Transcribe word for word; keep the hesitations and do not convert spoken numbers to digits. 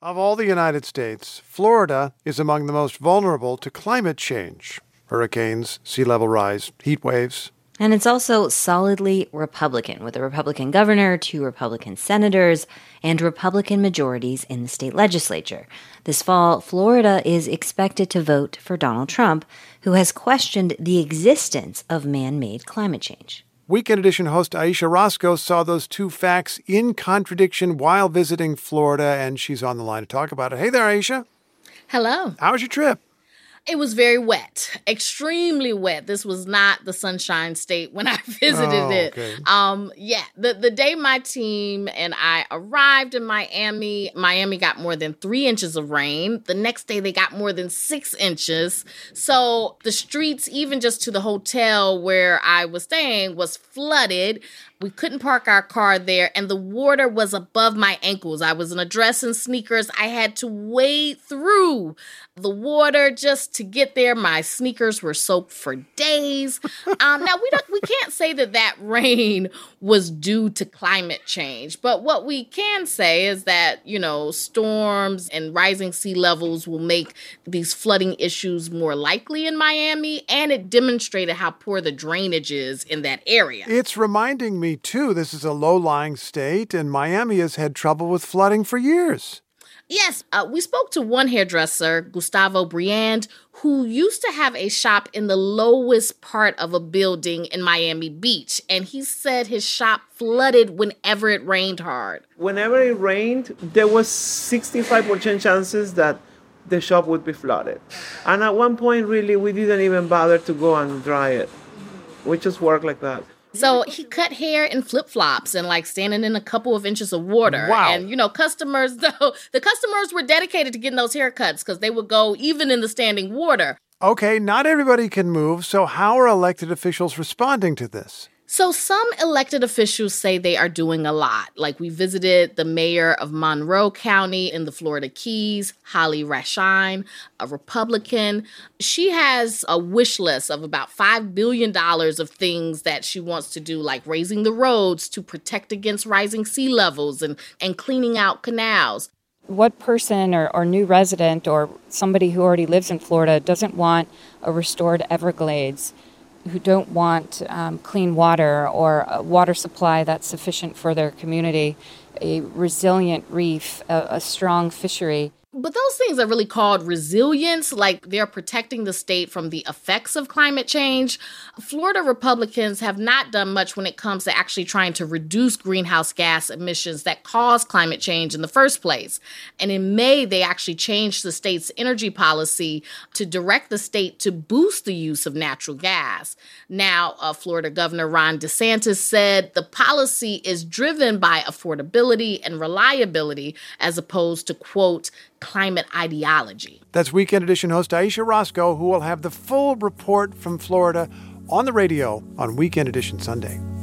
Of all the United States, Florida is among the most vulnerable to climate change. Hurricanes, sea level rise, heat waves. And it's also solidly Republican, with a Republican governor, two Republican senators, and Republican majorities in the state legislature. This fall, Florida is expected to vote for Donald Trump, who has questioned the existence of man-made climate change. Weekend Edition host Ayesha Rascoe saw those two facts in contradiction while visiting Florida, and she's on the line to talk about it. Hey there, Ayesha. Hello. How was your trip? It was very wet, extremely wet. This was not the Sunshine State when I visited oh, it. Okay. Um, yeah, the, the day my team and I arrived in Miami, Miami got more than three inches of rain. The next day, they got more than six inches. So the streets, even just to the hotel where I was staying, was flooded. We couldn't park our car there, and the water was above my ankles. I was in a dress and sneakers. I had to wade through the water just to get there. My sneakers were soaked for days. Um, now, we don't, we can't say that that rain was due to climate change, but what we can say is that, you know, storms and rising sea levels will make these flooding issues more likely in Miami, and it demonstrated how poor the drainage is in that area. It's reminding me, too, this is a low-lying state, and Miami has had trouble with flooding for years. Yes, uh, we spoke to one hairdresser, Gustavo Briand, who used to have a shop in the lowest part of a building in Miami Beach. And he said his shop flooded whenever it rained hard. Whenever it rained, there was sixty-five percent chances that the shop would be flooded. And at one point, really, we didn't even bother to go and dry it. We just worked like that. So he cut hair in flip-flops and like standing in a couple of inches of water. Wow. And, you know, customers, though, the customers were dedicated to getting those haircuts because they would go even in the standing water. Okay, not everybody can move, so how are elected officials responding to this? So some elected officials say they are doing a lot. Like we visited the mayor of Monroe County in the Florida Keys, Holly Rashine, a Republican. She has a wish list of about five billion dollars of things that she wants to do, like raising the roads to protect against rising sea levels and, and cleaning out canals. What person or, or new resident or somebody who already lives in Florida doesn't want a restored Everglades, who don't want um, clean water or a water supply that's sufficient for their community, a resilient reef, a, a strong fishery? But those things are really called resilience, like they're protecting the state from the effects of climate change. Florida Republicans have not done much when it comes to actually trying to reduce greenhouse gas emissions that cause climate change in the first place. And in May, they actually changed the state's energy policy to direct the state to boost the use of natural gas. Now, uh, Florida Governor Ron DeSantis said the policy is driven by affordability and reliability as opposed to, quote, climate ideology. That's Weekend Edition host Ayesha Rascoe, who will have the full report from Florida on the radio on Weekend Edition Sunday.